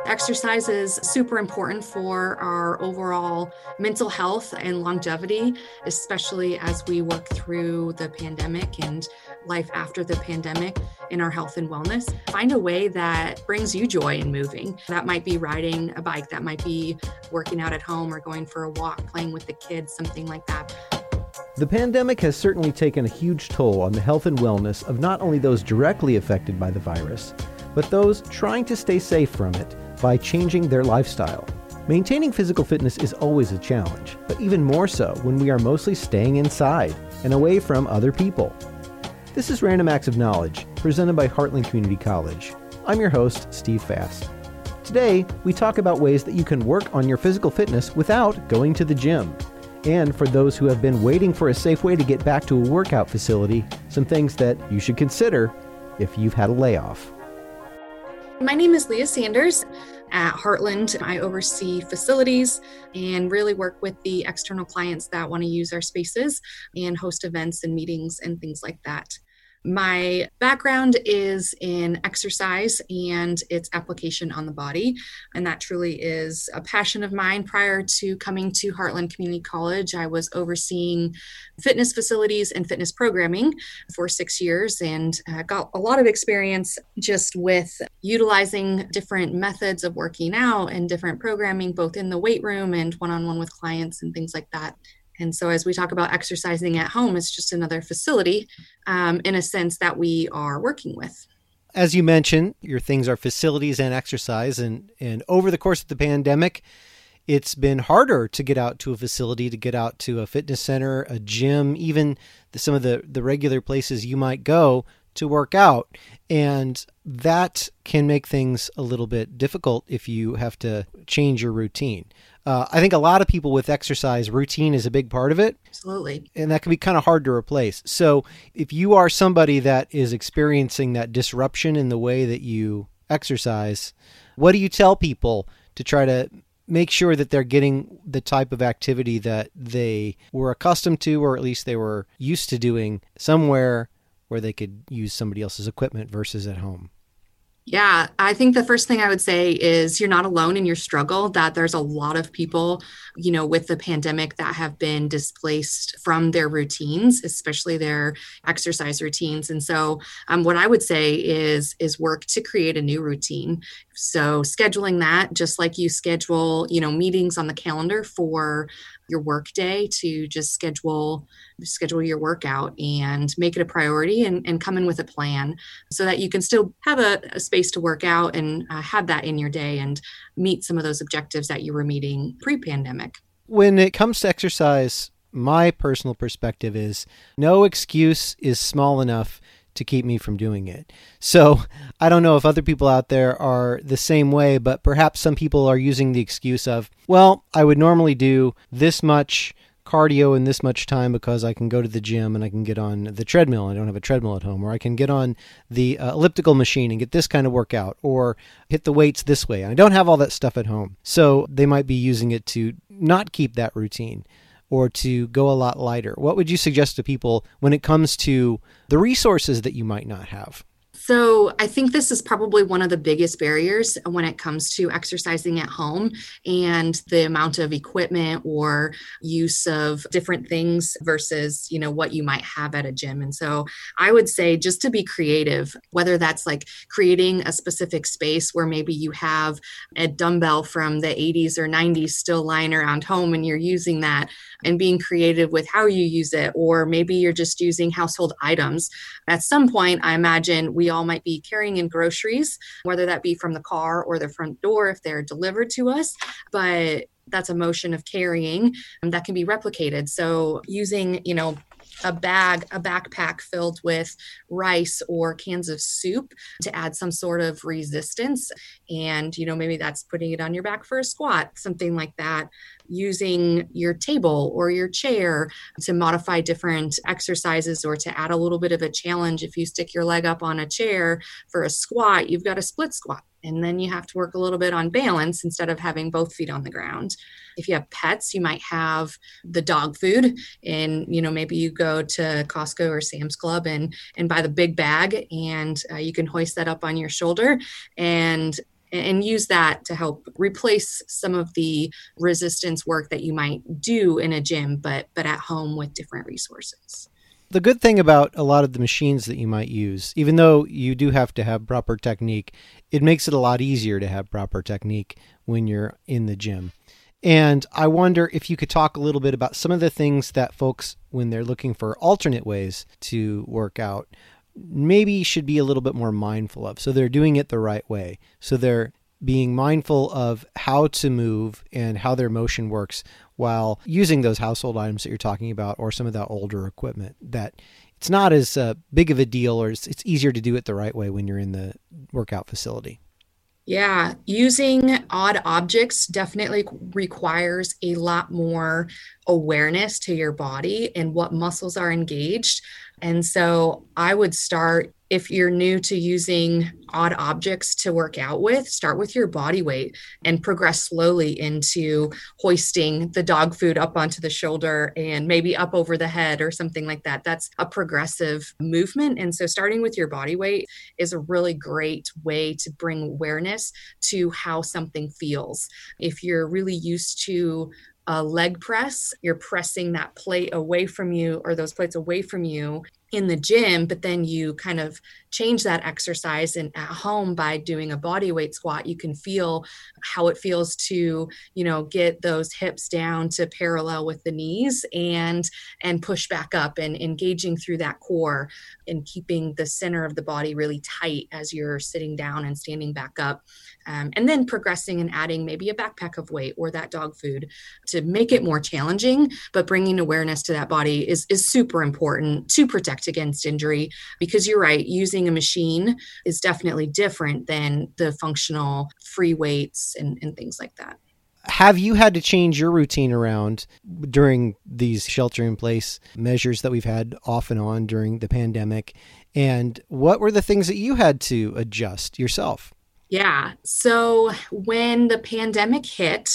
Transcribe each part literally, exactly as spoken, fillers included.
Exercise is super important for our overall mental health and longevity, especially as we work through the pandemic and life after the pandemic in our health and wellness. Find a way that brings you joy in moving. That might be riding a bike, that might be working out at home or going for a walk, playing with the kids, something like that. The pandemic has certainly taken a huge toll on the health and wellness of not only those directly affected by the virus, but those trying to stay safe from it by changing their lifestyle. Maintaining physical fitness is always a challenge, but even more so when we are mostly staying inside and away from other people. This is Random Acts of Knowledge, presented by Heartland Community College. I'm your host, Steve Fast. Today, we talk about ways that you can work on your physical fitness without going to the gym. And for those who have been waiting for a safe way to get back to a workout facility, some things that you should consider if you've had a layoff. My name is Leah Sanders. At Heartland, I oversee facilities and really work with the external clients that want to use our spaces and host events and meetings and things like that. My background is in exercise and its application on the body, and that truly is a passion of mine. Prior to coming to Heartland Community College, I was overseeing fitness facilities and fitness programming for six years and uh, got a lot of experience just with utilizing different methods of working out and different programming, both in the weight room and one-on-one with clients and things like that. And so as we talk about exercising at home, it's just another facility um, in a sense that we are working with. As you mentioned, your things are facilities and exercise. And, and over the course of the pandemic, it's been harder to get out to a facility, to get out to a fitness center, a gym, even the, some of the, the regular places you might go to work out. And that can make things a little bit difficult if you have to change your routine. Uh, I think a lot of people with exercise, routine is a big part of it. Absolutely. And that can be kind of hard to replace. So if you are somebody that is experiencing that disruption in the way that you exercise, what do you tell people to try to make sure that they're getting the type of activity that they were accustomed to, or at least they were used to doing somewhere where they could use somebody else's equipment versus at home? Yeah, I think the first thing I would say is you're not alone in your struggle, that there's a lot of people, you know, with the pandemic that have been displaced from their routines, especially their exercise routines. And so um, what I would say is, is work to create a new routine. So scheduling that, just like you schedule, you know, meetings on the calendar for your work day, to just schedule schedule your workout and make it a priority and, and come in with a plan so that you can still have a, a space to work out and uh, have that in your day and meet some of those objectives that you were meeting pre-pandemic. When it comes to exercise, my personal perspective is no excuse is small enough to keep me from doing it. So I don't know if other people out there are the same way, but perhaps some people are using the excuse of, well, I would normally do this much cardio in this much time because I can go to the gym and I can get on the treadmill. I don't have a treadmill at home. Or I can get on the uh, elliptical machine and get this kind of workout, or hit the weights this way. And I don't have all that stuff at home. So they might be using it to not keep that routine, or to go a lot lighter. What would you suggest to people when it comes to the resources that you might not have? So I think this is probably one of the biggest barriers when it comes to exercising at home, and the amount of equipment or use of different things versus, you know, what you might have at a gym. And so I would say just to be creative, whether that's like creating a specific space where maybe you have a dumbbell from the eighties or nineties still lying around home and you're using that, and being creative with how you use it, or maybe you're just using household items. At some point, I imagine we all might be carrying in groceries, whether that be from the car or the front door if they're delivered to us, but that's a motion of carrying that can be replicated. So using, you know, a bag, a backpack filled with rice or cans of soup to add some sort of resistance. And, you know, maybe that's putting it on your back for a squat, something like that. Using your table or your chair to modify different exercises, or to add a little bit of a challenge. If you stick your leg up on a chair for a squat, you've got a split squat. And then you have to work a little bit on balance instead of having both feet on the ground. If you have pets, you might have the dog food, and, you know, maybe you go to Costco or Sam's Club and, and buy the big bag, and uh, you can hoist that up on your shoulder and and use that to help replace some of the resistance work that you might do in a gym, but but at home with different resources. The good thing about a lot of the machines that you might use, even though you do have to have proper technique, it makes it a lot easier to have proper technique when you're in the gym. And I wonder if you could talk a little bit about some of the things that folks, when they're looking for alternate ways to work out, maybe should be a little bit more mindful of. So they're doing it the right way. So they're being mindful of how to move and how their motion works while using those household items that you're talking about, or some of that older equipment, that it's not as uh, big of a deal, or it's, it's easier to do it the right way when you're in the workout facility. Yeah, using odd objects definitely requires a lot more awareness to your body and what muscles are engaged. And so I would start, if you're new to using odd objects to work out with, start with your body weight and progress slowly into hoisting the dog food up onto the shoulder and maybe up over the head or something like that. That's a progressive movement. And so starting with your body weight is a really great way to bring awareness to how something feels. If you're really used to a leg press, you're pressing that plate away from you, or those plates away from you in the gym, but then you kind of change that exercise, and at home by doing a body weight squat, you can feel how it feels to, you know, get those hips down to parallel with the knees and and push back up, and engaging through that core and keeping the center of the body really tight as you're sitting down and standing back up. Um, and then progressing and adding maybe a backpack of weight or that dog food to make it more challenging, but bringing awareness to that body is, is super important to protect against injury, because you're right, using a machine is definitely different than the functional free weights and, and things like that. Have you had to change your routine around during these shelter-in-place measures that we've had off and on during the pandemic? And what were the things that you had to adjust yourself? Yeah. So when the pandemic hit,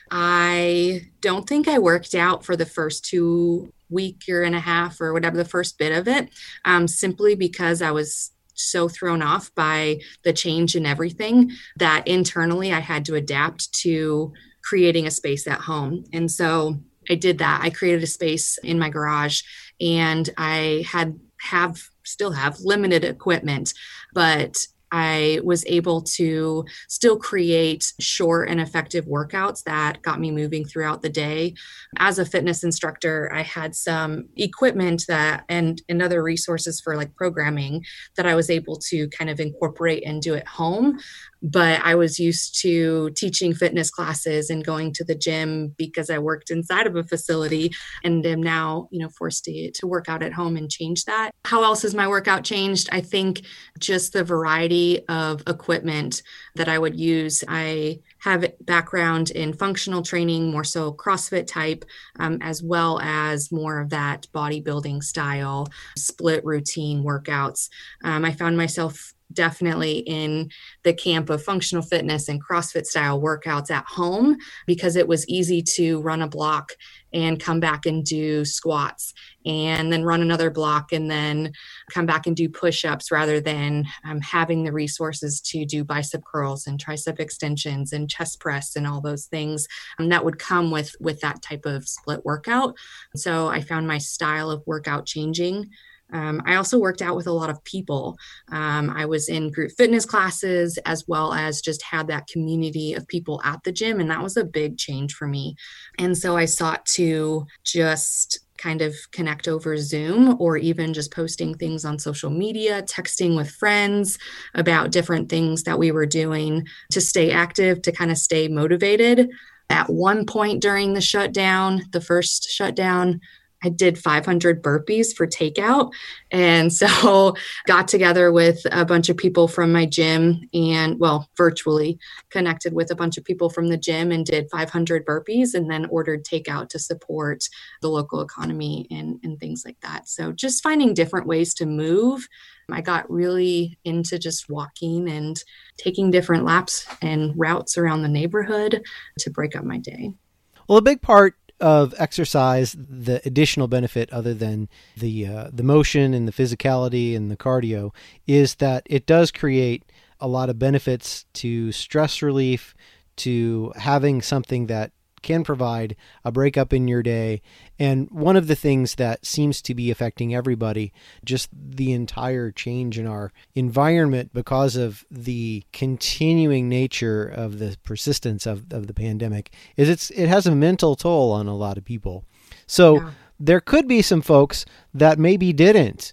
I don't think I worked out for the first two week, year and a half, or whatever, the first bit of it, um, simply because I was so thrown off by the change in everything that internally I had to adapt to creating a space at home. And so I did that. I created a space in my garage, and I had have still have limited equipment, but I was able to still create short and effective workouts that got me moving throughout the day. As a fitness instructor, I had some equipment that and, and other resources for like programming that I was able to kind of incorporate and do at home. But I was used to teaching fitness classes and going to the gym because I worked inside of a facility, and am now, you know, forced to, to work out at home and change that. How else has my workout changed? I think just the variety of equipment that I would use. I have background in functional training, more so CrossFit type, um, as well as more of that bodybuilding style split routine workouts. Um, I found myself definitely in the camp of functional fitness and CrossFit style workouts at home, because it was easy to run a block and come back and do squats, and then run another block and then come back and do push-ups, rather than um, having the resources to do bicep curls and tricep extensions and chest press and all those things um, that would come with, with that type of split workout. So I found my style of workout changing. Um, I also worked out with a lot of people. Um, I was in group fitness classes, as well as just had that community of people at the gym. And that was a big change for me. And so I sought to just kind of connect over Zoom, or even just posting things on social media, texting with friends about different things that we were doing to stay active, to kind of stay motivated. At one point during the shutdown, the first shutdown, I did five hundred burpees for takeout. And so got together with a bunch of people from my gym, and well, virtually connected with a bunch of people from the gym and did five hundred burpees, and then ordered takeout to support the local economy and, and things like that. So just finding different ways to move. I got really into just walking and taking different laps and routes around the neighborhood to break up my day. Well, a big part of exercise, the additional benefit other than the uh, the motion and the physicality and the cardio, is that it does create a lot of benefits to stress relief, to having something that can provide a breakup in your day. And one of the things that seems to be affecting everybody, just the entire change in our environment because of the continuing nature of the persistence of, of the pandemic, is it's it has a mental toll on a lot of people. So yeah. There could be some folks that maybe didn't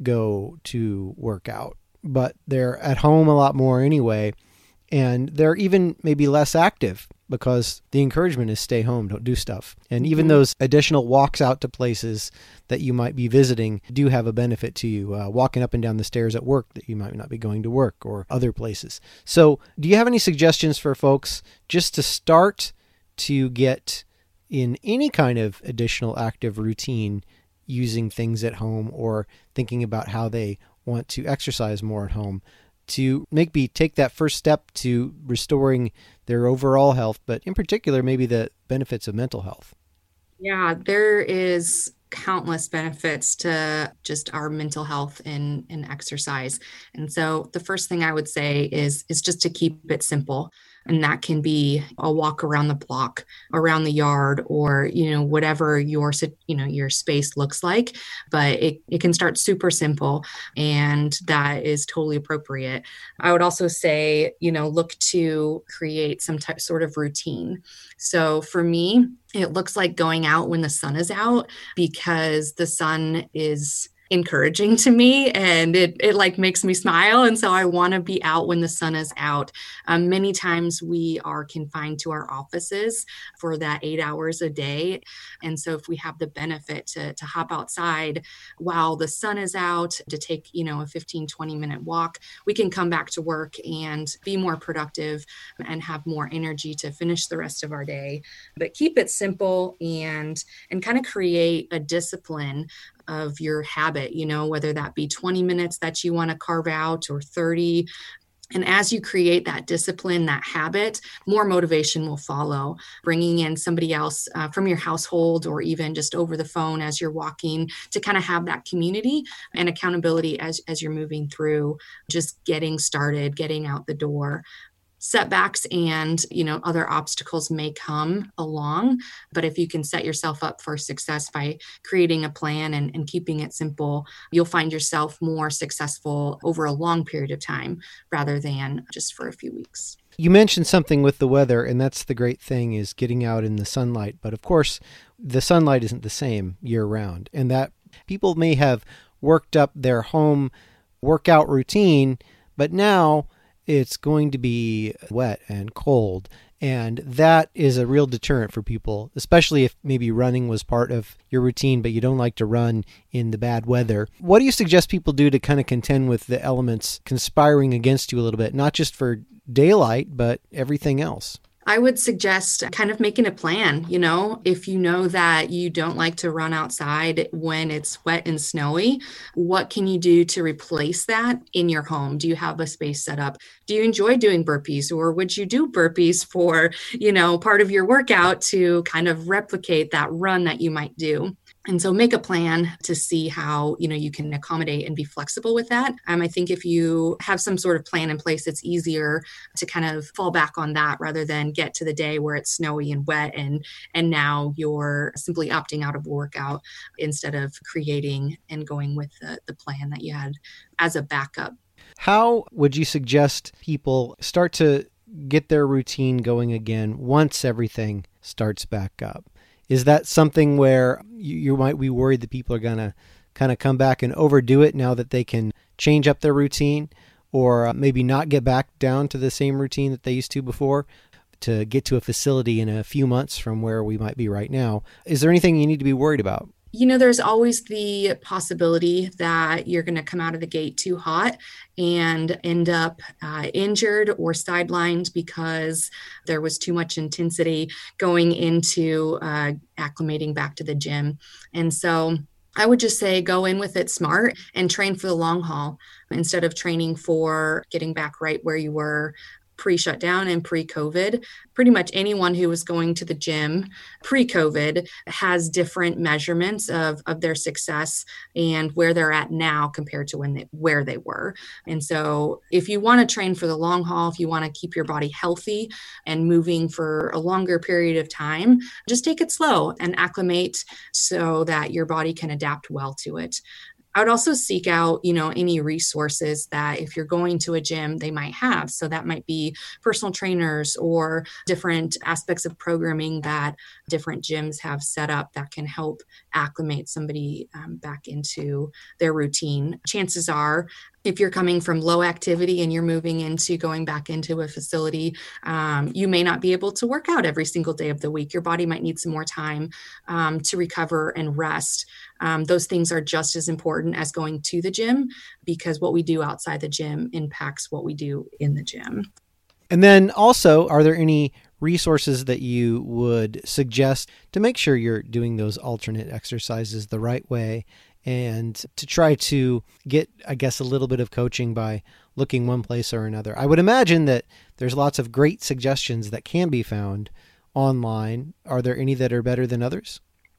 go to work out, but they're at home a lot more anyway. And they're even maybe less active because the encouragement is stay home, don't do stuff. And even mm-hmm. those additional walks out to places that you might be visiting do have a benefit to you. Uh, walking up and down the stairs at work that you might not be going to work or other places. So do you have any suggestions for folks just to start to get in any kind of additional active routine using things at home or thinking about how they want to exercise more at home, to maybe take that first step to restoring their overall health, but in particular, maybe the benefits of mental health? Yeah, there is countless benefits to just our mental health in, in exercise. And so the first thing I would say is, is just to keep it simple. And that can be a walk around the block, around the yard, or, you know, whatever your, you know, your space looks like. But it, it can start super simple, and that is totally appropriate. I would also say, you know, look to create some type sort of routine. So for me, it looks like going out when the sun is out, because the sun is encouraging to me, and it it like makes me smile. And so I want to be out when the sun is out. Um, many times we are confined to our offices for that eight hours a day. And so if we have the benefit to, to hop outside while the sun is out, to take, you know, a fifteen, twenty minute walk, we can come back to work and be more productive and have more energy to finish the rest of our day. But keep it simple and and kind of create a discipline of your habit, you know, whether that be twenty minutes that you want to carve out or thirty. And as you create that discipline, that habit, more motivation will follow. Bringing in somebody else uh, from your household, or even just over the phone as you're walking, to kind of have that community and accountability as, as you're moving through, just getting started, getting out the door. Setbacks and, you know, other obstacles may come along, but if you can set yourself up for success by creating a plan and, and keeping it simple, you'll find yourself more successful over a long period of time rather than just for a few weeks. You mentioned something with the weather, and that's the great thing, is getting out in the sunlight. But of course, the sunlight isn't the same year round, and that people may have worked up their home workout routine, but now it's going to be wet and cold. And that is a real deterrent for people, especially if maybe running was part of your routine, but you don't like to run in the bad weather. What do you suggest people do to kind of contend with the elements conspiring against you a little bit, not just for daylight, but everything else? I would suggest kind of making a plan. You know, if you know that you don't like to run outside when it's wet and snowy, what can you do to replace that in your home? Do you have a space set up? Do you enjoy doing burpees, or would you do burpees for, you know, part of your workout to kind of replicate that run that you might do? And so make a plan to see how, you know, you can accommodate and be flexible with that. Um, I think if you have some sort of plan in place, it's easier to kind of fall back on that rather than get to the day where it's snowy and wet and and now you're simply opting out of a workout instead of creating and going with the, the plan that you had as a backup. How would you suggest people start to get their routine going again once everything starts back up? Is that something where you, you might be worried that people are going to kind of come back and overdo it now that they can change up their routine, or maybe not get back down to the same routine that they used to before to get to a facility in a few months from where we might be right now? Is there anything you need to be worried about? You know, there's always the possibility that you're going to come out of the gate too hot and end up uh, injured or sidelined because there was too much intensity going into uh, acclimating back to the gym. And so I would just say go in with it smart and train for the long haul instead of training for getting back right where you were pre-shutdown and pre-COVID, pretty much anyone who was going to the gym pre-COVID has different measurements of, of their success and where they're at now compared to when they, where they were. And so if you want to train for the long haul, if you want to keep your body healthy and moving for a longer period of time, just take it slow and acclimate so that your body can adapt well to it. I would also seek out, you know, any resources that if you're going to a gym, they might have. So that might be personal trainers or different aspects of programming that different gyms have set up that can help acclimate somebody um, back into their routine. Chances are, if you're coming from low activity and you're moving into going back into a facility, um, you may not be able to work out every single day of the week. Your body might need some more time um, to recover and rest. Um, those things are just as important as going to the gym, because what we do outside the gym impacts what we do in the gym. And then also, are there any resources that you would suggest to make sure you're doing those alternate exercises the right way, and to try to get, I guess, a little bit of coaching by looking one place or another? I would imagine that there's lots of great suggestions that can be found online. Are there any that are better than others?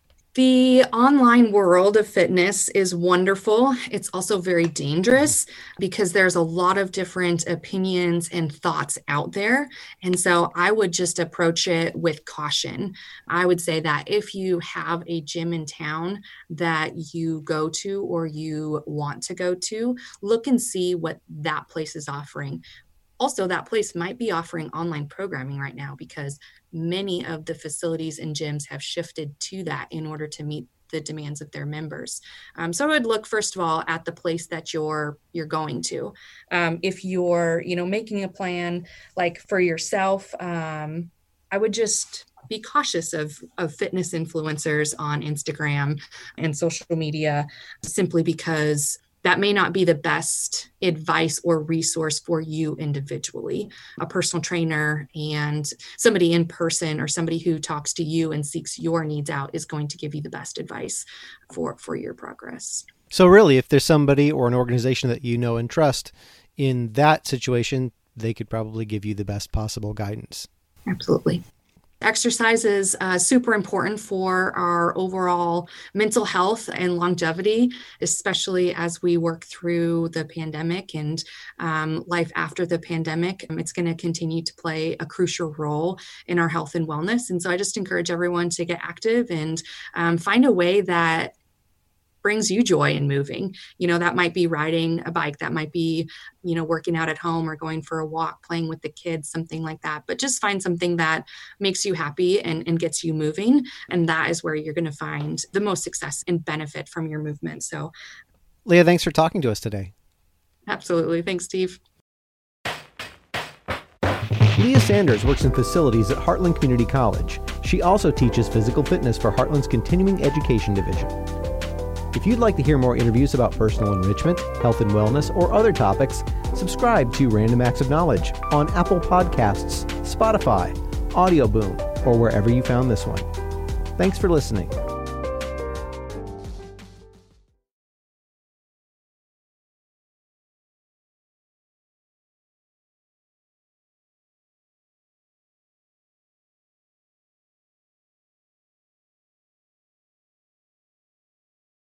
The online world of fitness is wonderful. It's also very dangerous because there's a lot of different opinions and thoughts out there. And so I would just approach it with caution. I would say that if you have a gym in town that you go to or you want to go to, look and see what that place is offering. Also, that place might be offering online programming right now because many of the facilities and gyms have shifted to that in order to meet the demands of their members. Um, so I would look, first of all, at the place that you're you're going to. Um, if you're, you know, making a plan like for yourself, um, I would just be cautious of, of fitness influencers on Instagram and social media, simply because that may not be the best advice or resource for you individually. A personal trainer and somebody in person or somebody who talks to you and seeks your needs out is going to give you the best advice for, for your progress. So really, if there's somebody or an organization that you know and trust in that situation, they could probably give you the best possible guidance. Absolutely. Exercise is uh, super important for our overall mental health and longevity, especially as we work through the pandemic and um, life after the pandemic. It's going to continue to play a crucial role in our health and wellness. And so I just encourage everyone to get active and um, find a way that brings you joy in moving. You know, that might be riding a bike, that might be, you know, working out at home or going for a walk, playing with the kids, something like that. But just find something that makes you happy and, and gets you moving. And that is where you're going to find the most success and benefit from your movement. So, Leah, thanks for talking to us today. Absolutely. Thanks, Steve. Leah Sanders works in facilities at Heartland Community College. She also teaches physical fitness for Heartland's Continuing Education Division. If you'd like to hear more interviews about personal enrichment, health and wellness, or other topics, subscribe to Random Acts of Knowledge on Apple Podcasts, Spotify, Audio Boom, or wherever you found this one. Thanks for listening.